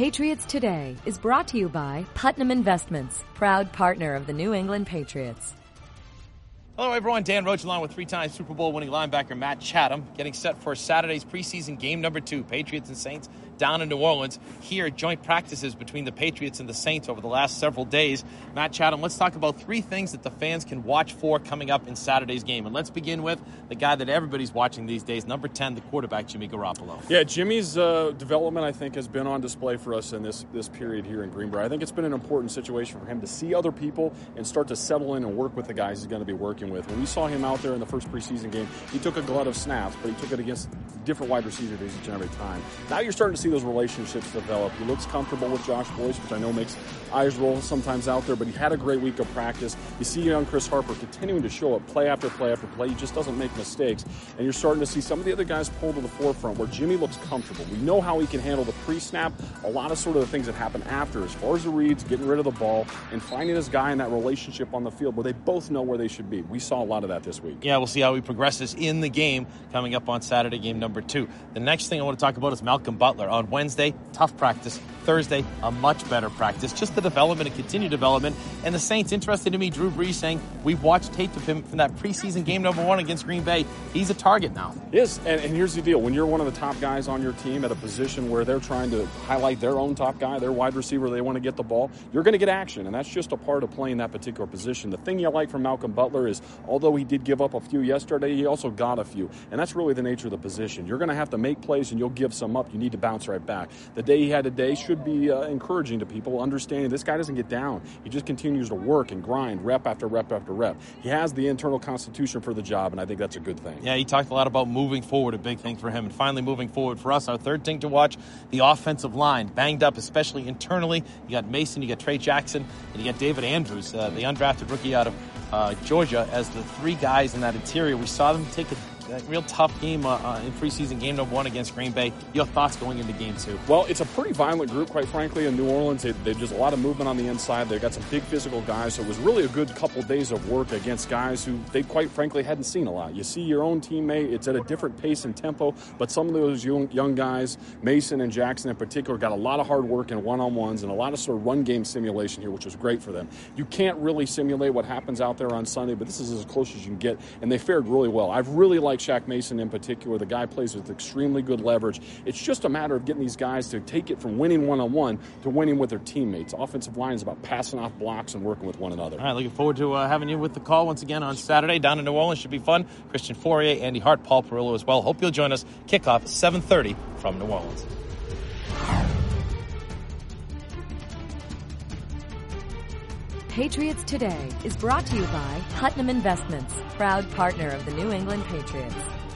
Patriots Today is brought to you by Putnam Investments, proud partner of the New England Patriots. Hello, everyone. Dan Roach along with three-time Super Bowl winning linebacker Matt Chatham, getting set for Saturday's preseason game number 2, Patriots and Saints, down in New Orleans. Here, joint practices between the Patriots and the Saints over the last several days. Matt Chatham, let's talk about 3 things that the fans can watch for coming up in Saturday's game. And let's begin with the guy that everybody's watching these days, number 10, the quarterback, Jimmy Garoppolo. Yeah, Jimmy's development, I think, has been on display for us in this period here in Greenbrier. I think it's been an important situation for him to see other people and start to settle in and work with the guys he's going to be working with. When we saw him out there in the first preseason game, he took a glut of snaps, but he took it against different wide receivers each and every time. Now you're starting to see those relationships develop. He looks comfortable with Josh Boyce, which I know makes eyes roll sometimes out there, but he had a great week of practice. You see young Chris Harper continuing to show up play after play after play. He just doesn't make mistakes. And you're starting to see some of the other guys pull to the forefront where Jimmy looks comfortable. We know how he can handle the pre-snap, a lot of sort of the things that happen after as far as the reads, getting rid of the ball, and finding this guy in that relationship on the field where they both know where they should be. We saw a lot of that this week. Yeah, we'll see how he progresses in the game coming up on Saturday, game number 2. The next thing I want to talk about is Malcolm Butler. On Wednesday, tough practice. Thursday, a much better practice. Just the development and continued development. And the Saints, interested in me, Drew Brees saying, we've watched tape of him from that preseason game number 1 against Green Bay. He's a target now. Yes, and here's the deal. When you're one of the top guys on your team at a position where they're trying to highlight their own top guy, their wide receiver, they want to get the ball, you're going to get action, and that's just a part of playing that particular position. The thing you like from Malcolm Butler is, although he did give up a few yesterday, he also got a few, and that's really the nature of the position. You're going to have to make plays, and you'll give some up. You need to bounce right back. The day he had today should be encouraging to people, understanding this guy doesn't get down. He just continues to work and grind rep after rep after rep. He has the internal constitution for the job, and I think that's a good thing. Yeah, he talked a lot about moving forward, a big thing for him. And finally, moving forward for us, our third thing to watch, the offensive line. Banged up, especially internally. You got Mason, you got Trey Jackson, and you got David Andrews, the undrafted rookie out of Georgia, as the 3 guys in that interior. We saw them take a real tough game in preseason game number 1 against Green Bay. Your thoughts going into game 2? Well, it's a pretty violent group, quite frankly, in New Orleans. They've just a lot of movement on the inside. They've got some big physical guys, so it was really a good couple days of work against guys who they quite frankly hadn't seen a lot. You see your own teammate, it's at a different pace and tempo, but some of those young guys, Mason and Jackson in particular, got a lot of hard work in one-on-ones and a lot of sort of run game simulation here, which was great for them. You can't really simulate what happens out there on Sunday, but this is as close as you can get, and they fared really well. I've really liked Shaq Mason in particular. The guy plays with extremely good leverage. It's just a matter of getting these guys to take it from winning one-on-one to winning with their teammates. Offensive line is about passing off blocks and working with one another. All right, looking forward to having you with the call once again on Saturday down in New Orleans. Should be fun. Christian Fourier, Andy Hart, Paul Perillo as well. Hope you'll join us. Kickoff 7:30 from New Orleans. Patriots Today is brought to you by Putnam Investments, proud partner of the New England Patriots.